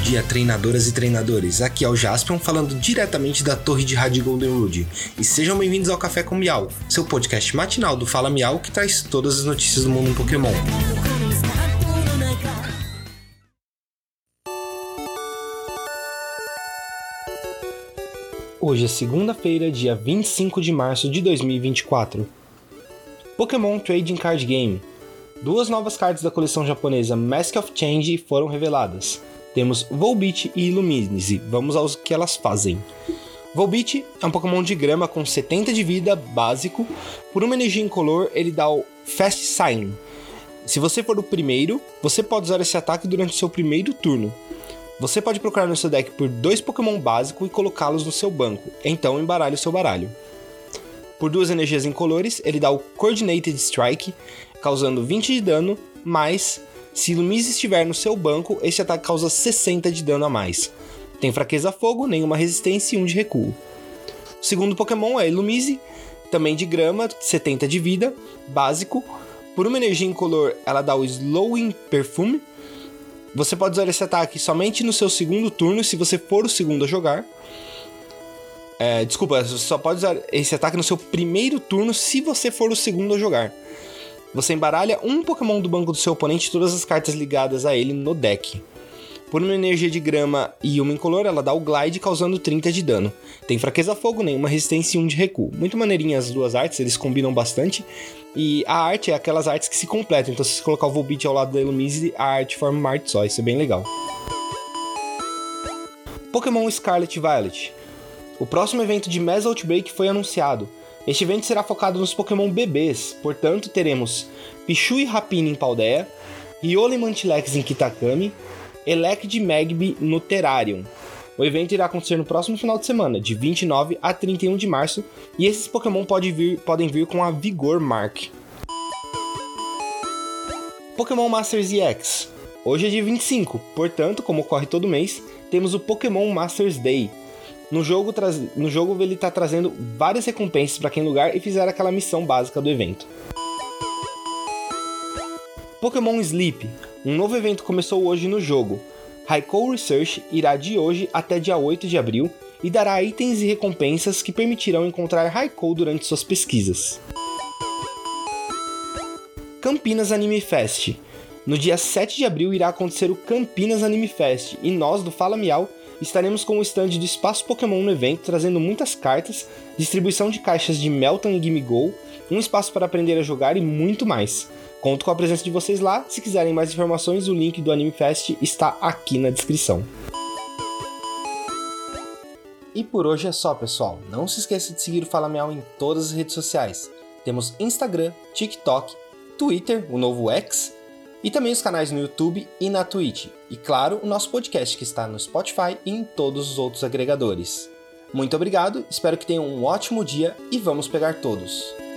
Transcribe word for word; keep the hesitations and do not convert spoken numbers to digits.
dia, treinadoras e treinadores. Aqui é o Jaspion falando diretamente da torre de rádio Goldenwood. E sejam bem-vindos ao Café com Miau, seu podcast matinal do Fala Miau que traz todas as notícias do mundo Pokémon. Hoje é segunda-feira, dia vinte e cinco de março de dois mil e vinte e quatro. Pokémon Trading Card Game. Duas novas cartas da coleção japonesa Mask of Change foram reveladas. Temos Volbeat e Illumise. Vamos aos que elas fazem. Volbeat é um Pokémon de grama com setenta de vida, básico. Por uma energia incolor, ele dá o Fast Sign. Se você for o primeiro, você pode usar esse ataque durante o seu primeiro turno. Você pode procurar no seu deck por dois Pokémon básicos e colocá-los no seu banco, então embaralhe o seu baralho. Por duas energias incolores, ele dá o Coordinated Strike, causando vinte de dano, mas se Illumise estiver no seu banco, esse ataque causa sessenta de dano a mais. Tem fraqueza a fogo, nenhuma resistência e um de recuo. O segundo Pokémon é Illumise, também de grama, setenta de vida, básico. Por uma energia incolor, ela dá o Slowing Perfume. Você pode usar esse ataque somente no seu segundo turno, se você for o segundo a jogar. É, desculpa, você só pode usar esse ataque no seu primeiro turno, se você for o segundo a jogar. Você embaralha um Pokémon do banco do seu oponente e todas as cartas ligadas a ele no deck. Por uma energia de grama e uma incolor, ela dá o Glide, causando trinta de dano. Tem fraqueza a fogo, nenhuma resistência e um de recuo. Muito maneirinhas as duas artes, eles combinam bastante. E a arte é aquelas artes que se completam, então se você colocar o Volbeat ao lado da Illumise, a arte forma uma arte só, isso é bem legal. Pokémon Scarlet Violet. O próximo evento de Mass Outbreak foi anunciado. Este evento será focado nos Pokémon bebês, portanto teremos Pichu e Rapina em Paldea, Riolu e Mantilex em Kitakami, Elect e Magby no Terrarium. O evento irá acontecer no próximo final de semana, de vinte e nove a trinta e um de março, e esses Pokémon pode vir, podem vir com a Vigor Mark. Pokémon Masters E X. Hoje é dia vinte e cinco, portanto, como ocorre todo mês, temos o Pokémon Masters Day. No jogo, tra... no jogo ele está trazendo várias recompensas para quem lugar e fizer aquela missão básica do evento. Pokémon Sleep. Um novo evento começou hoje no jogo. Raikou Research irá de hoje até dia oito de abril e dará itens e recompensas que permitirão encontrar Raikou durante suas pesquisas. Campinas Anime Fest. No dia sete de abril irá acontecer o Campinas Anime Fest e nós do Fala Miau estaremos com o stand do Espaço Pokémon no evento, trazendo muitas cartas, distribuição de caixas de Meltan e Gimmighoul, um espaço para aprender a jogar e muito mais. Conto com a presença de vocês lá. Se quiserem mais informações, o link do Anime Fest está aqui na descrição. E por hoje é só, pessoal. Não se esqueça de seguir o Fala Miau em todas as redes sociais. Temos Instagram, TikTok, Twitter, o novo X, e também os canais no YouTube e na Twitch. E claro, o nosso podcast que está no Spotify e em todos os outros agregadores. Muito obrigado, espero que tenham um ótimo dia e vamos pegar todos!